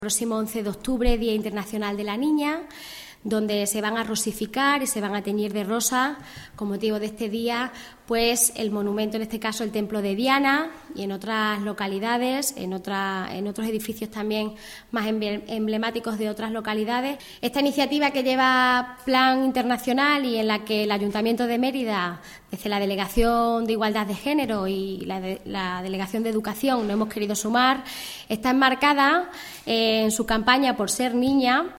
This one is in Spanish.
Próximo 11 de octubre, Día Internacional de la Niña, donde se van a rosificar y se van a teñir de rosa, con motivo de este día, pues el monumento, en este caso el Templo de Diana, y en otras localidades, en otros edificios también más emblemáticos de otras localidades. Esta iniciativa, que lleva plan internacional y en la que el Ayuntamiento de Mérida, desde la Delegación de Igualdad de Género y la Delegación de Educación, nos hemos querido sumar, está enmarcada en su campaña Por ser niña,